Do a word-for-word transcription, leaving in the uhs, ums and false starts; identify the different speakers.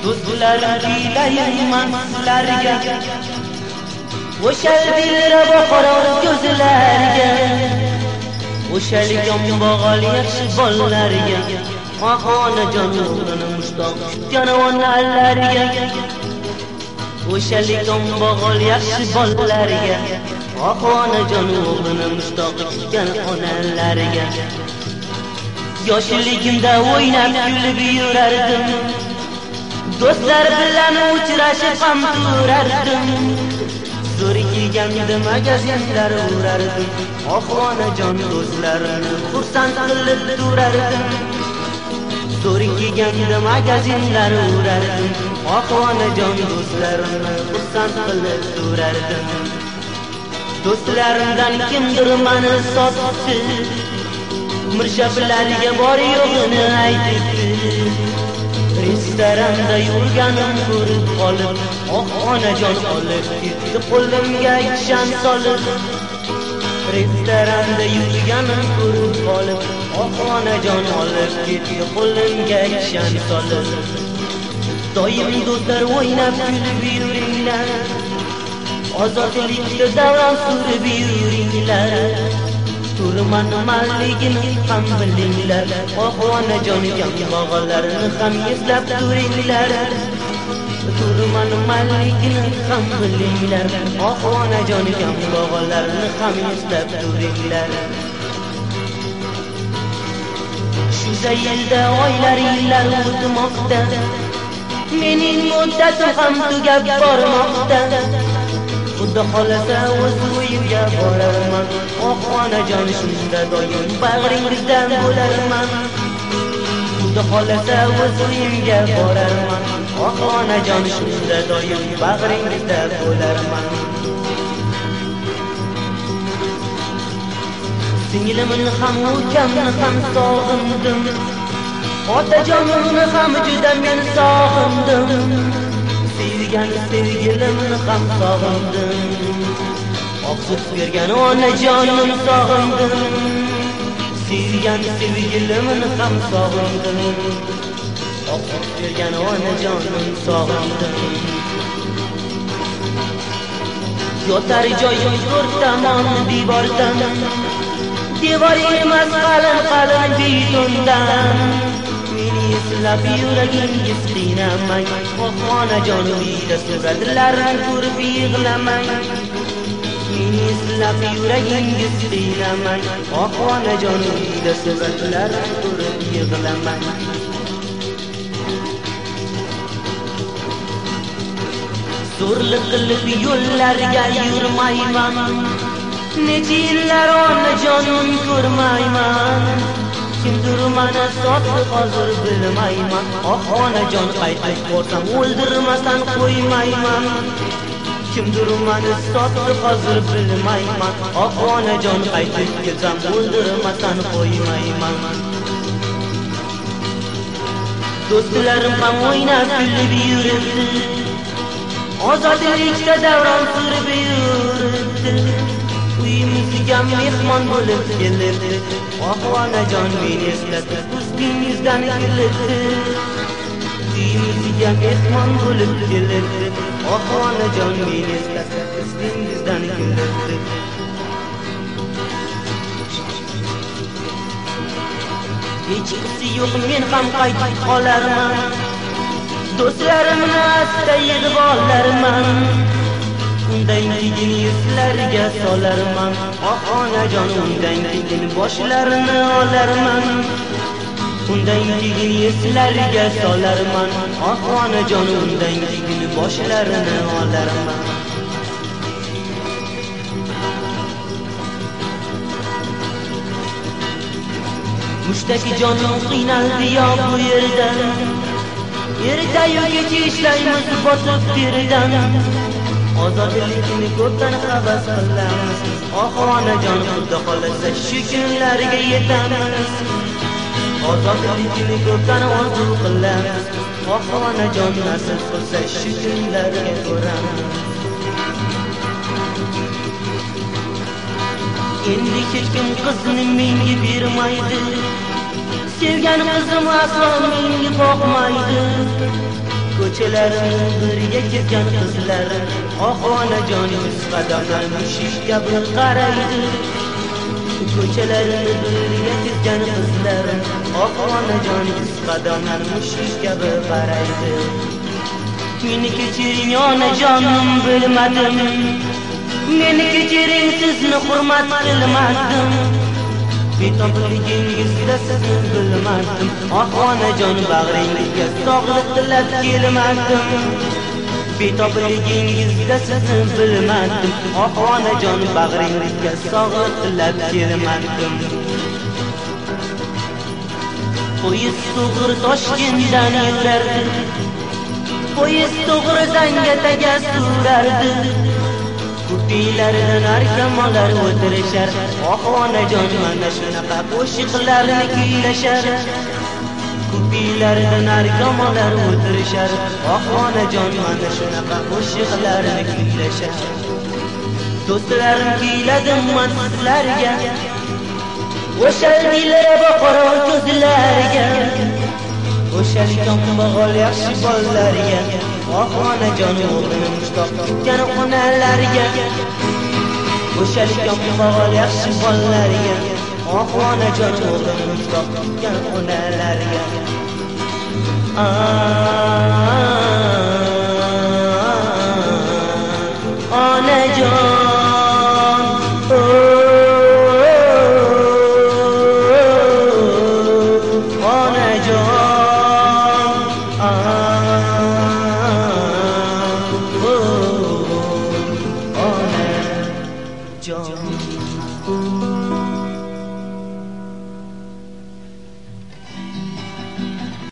Speaker 1: do'stlarim kuylayman sizlarga, o'sha dilrabo qora ko'zlarga, o'sha yonbog'al yaxshi bolalarga, onajon o'g'lini mushtoq kutgan onalarga, o'sha yonbog'al yaxshi bolalarga, onajon o'g'lini mushtoq kutgan onalarga. Yoshligimda o'ynab kulib yurardim, do'stlar bilan uchrashib ham turardim. Zo'r kelganda magazinlar urardim, onajon do'stlarimni xursand qilib turardim. Zo'r kelganda magazinlar urardim, onajon do'stlarimni xursand qilib turardim. Do'stlarimdan kimdir meni sotdi, mirshablarga bor yo'g'ini aytdi. Restoranda yurganim ko'rib qolib, onajon olib ketdi qo'limga kishan solib. Restoranda yurganim ko'rib qolib, onajon olib ketdi qo'limga kishan solib. Doim do'stlar o'ynab kulib yuringlar, ozodlikda davron surib yuringlar. Turman malligini ham bilinglar, onajon kambag'allarni ham eslab turinglar. Turman malligini ham bilinglar, onajon kambag'allarni ham eslab turinglar. Shu zaylda oylar yillar o'tmoqda, mening muddatim ham tugab bormoqda. Xudo xolasa o'z uyimga borarman, onajon shunda doim bag'ringizdan bo'larman. Xudo xolasa o'z uyimga borarman, onajon shunda doim bag'ringizda bo'larman. Singlimni ham ukamni ham sog'indim, otajonimni ham juda men sog'indim. Sevgan sevgilimni ham sog'indim, oqsut bergan onajonim sog'indim. Sevgan sevgilimni ham sog'indim, oqsut bergan onajonim sog'indim. Yotar joyim to'rt tomon devordan, devor emas qalin qalin betondan. Meni eslab yuragingiz qiynamang, onajon uyda suratlarni ko'rib yig'lamang. Meni eslab yuragingiz qiynamang, onajon uyda suratlarni ko'rib yig'lamang. Zo'rlik qilib yo'llarga yurmayman, necha yillar onajonim ko'rmayman. Kimdir meni sotdi hozir bilmayman, onajon qaytib borsam o'ldirmasdan qo'ymayman. Kimdir meni sotdi hozir bilmayman, onajon qaytib kelsam o'ldirmasdan qo'ymayman. Do'stlarim ham o'ynab kulib yuribdi, ozodlikda davron surib yuribdi. Uyimizga mehmon bo'lib kelibdi, onajon meni eslatib ko'zingizdan kelibdi. Uyimizga mehmon bo'lib kelibdi, onajon meni eslatib ko'zingizdan kelibdi. Hechqisi yo'q men ham qaytib qolarman, do'stlarimni asta yig'ib olarman. Undan keyin eslarga solarman, onajon undan keyin boshlarini olarman. Undan keyin eslarga solarman, onajon undan keyin boshlarini olarman. Mushtaki jonim qiynaldi yo bu yerdan, ertayu kech ishlaymiz botib terdan. Ozodlikni ko'pdan havas qilamiz, onajon xudo xolasa shu kunlarga yetamiz. Ozodlikni ko'pdan orzu qilamiz, onajon nasib qilsa shu kunlarga ko'ramiz. Endi hech kim qizni menga bermaydi, sevgan qizim aslo menga boqmaydi. ko'chalarni birga kezgan qizlar oh onajon yuz qadamlar mushuk kabi qaraydi. Ko'chalarni birga kezgan qizlar oh onajon yuz qadamlar mushuk kabi qaraydi. Meni kechiring onajonim bilmadim, meni kechiring sizni hurmat qilmadim, betobligingizda sizni bilmadim. Oh onajon bag'ringizga sog'liq tilab kelmadim, betobligingizda sizni bilmadim. Oh onajon bag'ringizga sog'liq tilab kelmadim. Poyezd to'g'ri Toshkentdan yurardi, poyezd to'g'ri Zangataga surardi. Kupilardan arkamonlar o'tirishar, oh onajon mana shunaqa qo'shiqlarni kuylashar. Kupilardan arkamonlar o'tirishar, oh onajon mana shunaqa qo'shiqlarni kuylashar. Do'stlarim kuyladim man sizlarga, o'sha dilrabo qora ko'zlarga, o'sha kambag'al yaxshi bolalarga, oh onajon o'g'lim mushtoq ketgan onalarga, o'sha kambag'al yaxshi bolalarga, oh onajon o'g'lim mushtoq ketgan onalarga. Onajon John.